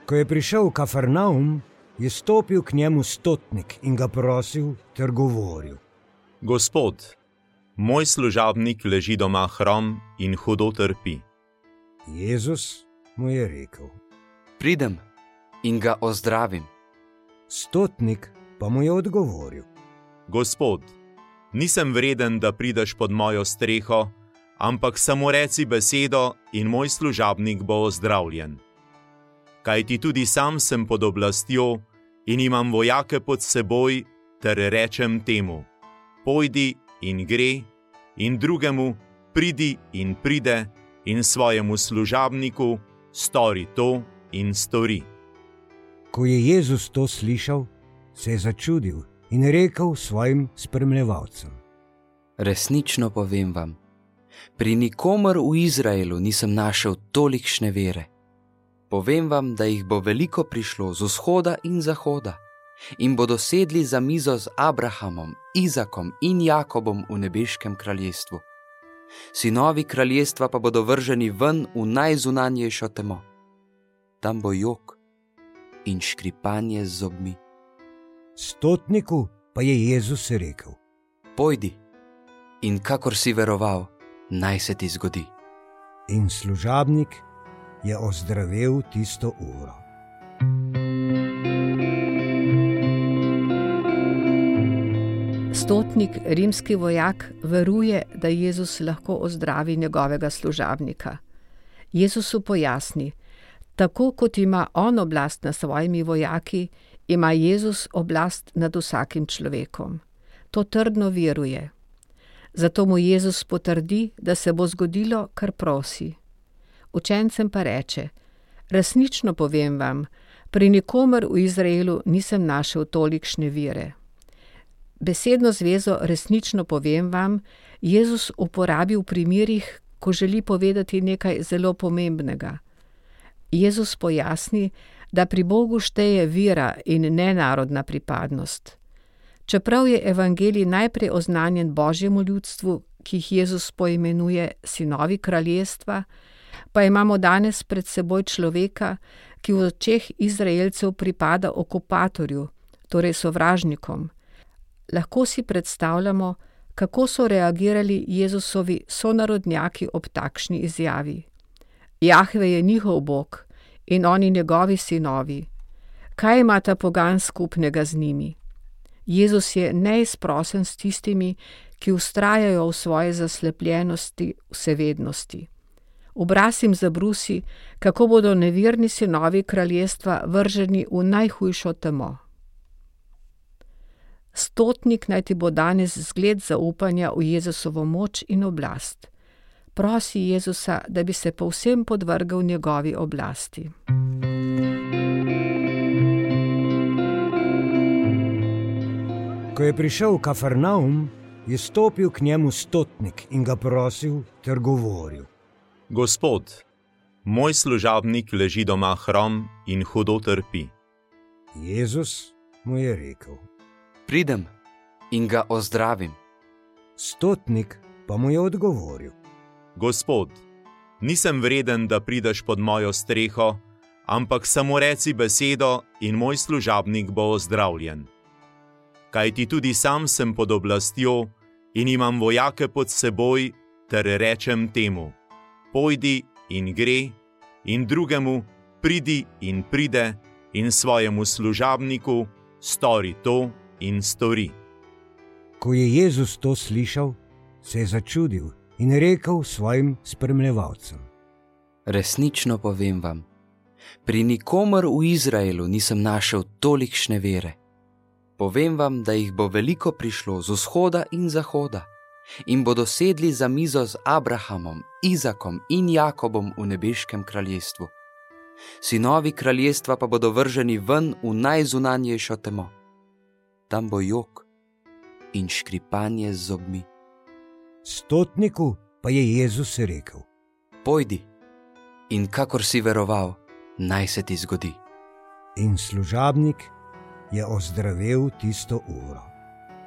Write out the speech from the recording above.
Ko je prišel v Kafarnaum, je stopil k njemu stotnik in ga prosil ter govoril: Gospod, moj služabnik leži doma hrom in hudo trpi. Jezus mu je rekel: Pridem in ga ozdravim. Stotnik pa mu je odgovoril: Gospod, nisem vreden, da prideš pod mojo streho, ampak samo reci besedo in moj služabnik bo ozdravljen. Kajti tudi sam sem pod oblastjo in imam vojake pod seboj, ter rečem temu: pojdi in gre, in drugemu: pridi in pride, in svojemu služabniku: stori to in stori. Ko je Jezus to slišal, se je začudil in rekel svojim spremljevalcem: Resnično povem vam, pri nikomer v Izraelu nisem našel tolikšne vere. Povem vam, da jih bo veliko prišlo z vzhoda in zahoda in bodo sedli za mizo z Abrahamom, Izakom in Jakobom v nebeškem kraljestvu. Sinovi kraljestva pa bodo vrženi ven v najzunanjejšo temo. Tam bo jok in škripanje z zobmi. Stotniku pa je Jezus rekel: Pojdi in kakor si veroval, naj se ti zgodi. In služabnik je ozdravel tisto uro. Stotnik, rimski vojak, veruje, da Jezus lahko ozdravi njegovega služabnika. Jezusu pojasni: tako kot ima on oblast nad svojimi vojaki, ima Jezus oblast nad vsakim človekom. To trdno veruje. Zato mu Jezus potrdi, da se bo zgodilo, kar prosi. Učencem pa reče: resnično povem vam, pri nikomer v Izraelu nisem našel tolikšne vere. Besedno zvezo resnično povem vam Jezus uporabi v primerih, ko želi povedati nekaj zelo pomembnega. Jezus pojasni, da pri Bogu šteje vera in ne narodna pripadnost. Čeprav je evangelij najprej oznanjen Božjemu ljudstvu, ki jih Jezus poimenuje sinovi kraljestva, pa imamo danes pred seboj človeka, ki v očeh Izraelcev pripada okupatorju, torej sovražnikom. Lahko si predstavljamo, kako so reagirali Jezusovi sonarodnjaki ob takšni izjavi. Jahve je njihov Bog in oni njegovi sinovi. Kaj ima ta pogan skupnega z njimi? Jezus je neizprosen s tistimi, ki vztrajajo v svoje zaslepljenosti, vsevednosti. Obraz jim zabrusi, kako bodo neverni sinovi kraljestva vrženi v najhujšo temo. Stotnik naj ti bo danes zgled zaupanja v Jezusovo moč in oblast. Prosi Jezusa, da bi se povsem podvrgel njegovi oblasti. Ko je prišel v Kafarnaum, je stopil k njemu stotnik in ga prosil ter govoril: Gospod, moj služabnik leži doma hrom in hudo trpi. Jezus mu je rekel: Pridem in ga ozdravim. Stotnik pa mu je odgovoril: Gospod, nisem vreden, da prideš pod mojo streho, ampak samo reci besedo in moj služabnik bo ozdravljen. Kajti tudi sam sem pod oblastjo in imam vojake pod seboj, ter rečem temu: pojdi in gre, in drugemu: pridi in pride, in svojemu služabniku: stori to in stori. Ko je Jezus to slišal, se je začudil in rekel svojim spremljevalcem: Resnično povem vam, pri nikomer v Izraelu nisem našel tolikšne vere. Povem vam, da jih bo veliko prišlo z vzhoda in zahoda in bodo sedli za mizo z Abrahamom, Izakom in Jakobom v nebeškem kraljestvu. Sinovi kraljestva pa bodo vrženi ven v najzunanjejšo temo. Tam bo jok in škripanje z zobmi. Stotniku pa je Jezus rekel: Pojdi in kakor si veroval, naj se ti zgodi. In služabnik je ozdravel tisto uro.